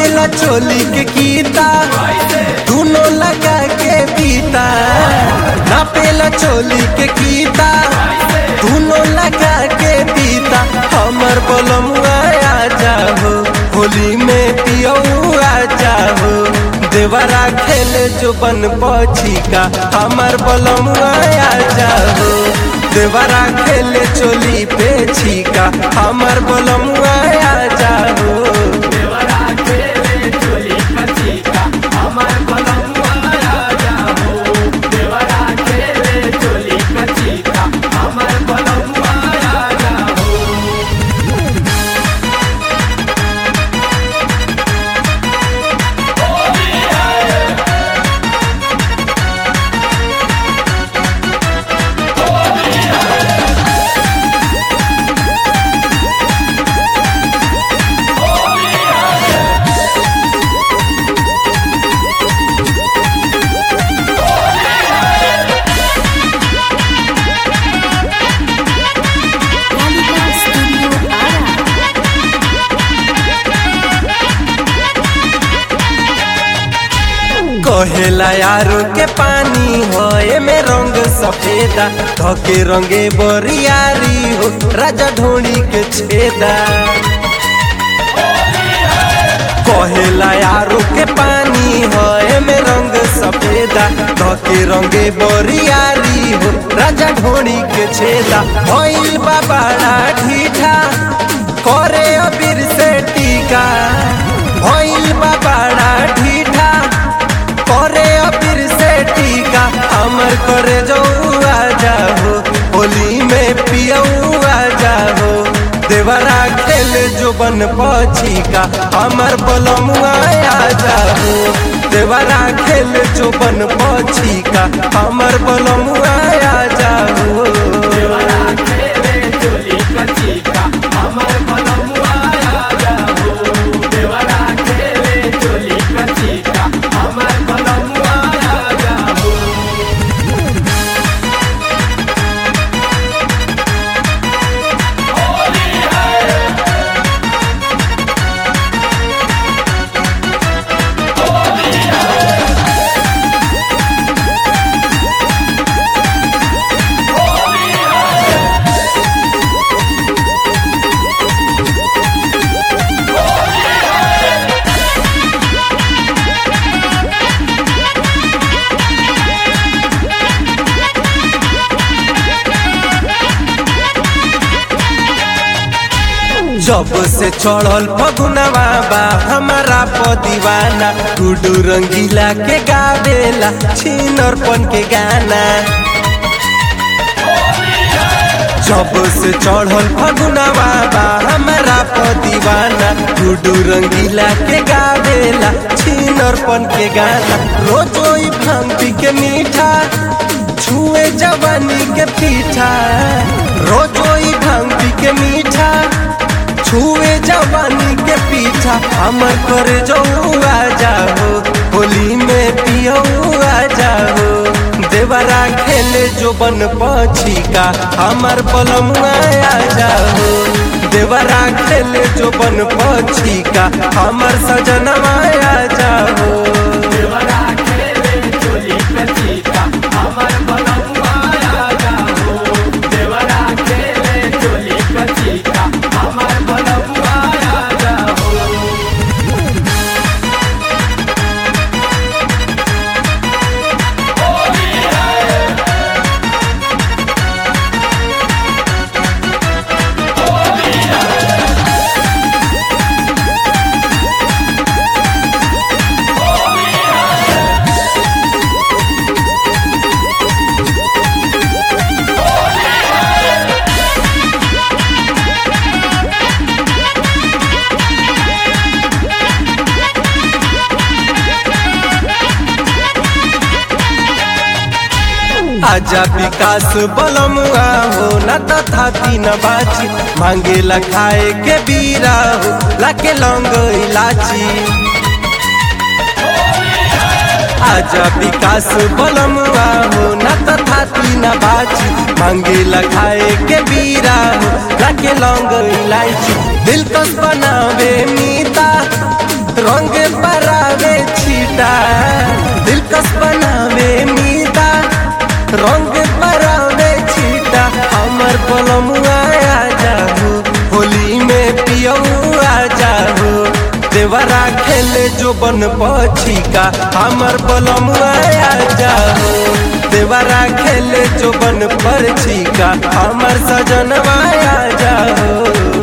नापेला चोली के कीता दोनों लगा के पीता, नापेला चोली के कीता दोनों लगा के पीता। हमर बलमुआ आ जाओ होली में पियो आ जाओ, देवरा खेले जो बन पछी का हमर बलमुआ आ जाओ, देवरा खेले चोली पे छीका हमर बलमुआ आ जाओ। कहेला यारो के पानी हो में रंग सफेदा, धके रंगे बरियारी हो राजा ढोणी के छेदा। कहेला यारो के पानी हो में रंग सफेदा, धके रंगे बरियारी हो राजा ढोणी के छेदा। भइल बा बड़ा ढीठा करे अबीर से टीका, भइल बा बड़ा ढीठा करे अबीर से टीका। हमर करे जो आ जाओ होली में पियो आ जाओ, देवरा खेले जो बन पछी का हमर बलमुआ आ जाओ, देवरा खेले जो बन पछी का हमर बलमुआ आ जाओ। जब से चढ़ल फगुनवा बा हमारा पदीवाना, गुडू रंगीला के गावेला छिनरपन के गाना। जब से चढ़ल फगुनवा बा हमारा पदीवाना, गुडू रंगीला के गावेला छिनरपन के गाना। रोजोई भांग के मीठा छुए जवानी के पीठा, रोजोई भांग के मीठा छुए जवानी के पीछा। हमर करे जो आ जाओ होली में पियो आ जाओ, देवरा खेले जो बन पछी का हमर बलमुआ आ जाओ, देवरा खेले जो बन पछी का हमर सजनवा आ जाओ। आजा विकास बलमुआ हो न तथा तीन बाची, मांगेला खाए के बीरा हो लाके लौंग इलाची। आजा विकास बलमुआ हो न तथा तीन बाची, मांगेला खाए के बीरा हो लाके लौंग इलाची। दिलकश बनावे मीता रंग बरावे छीटा दिलकश बनावे मीता रंग बरावे छीटा हमर बलमुआ आ जाहू होली में पियऊ आ जाहू देवरा खेले जो बन पछिका हमर बलमुआ आ जाहू देवरा खेले जो बन पर छिका हमर सजनवा आ जाहू।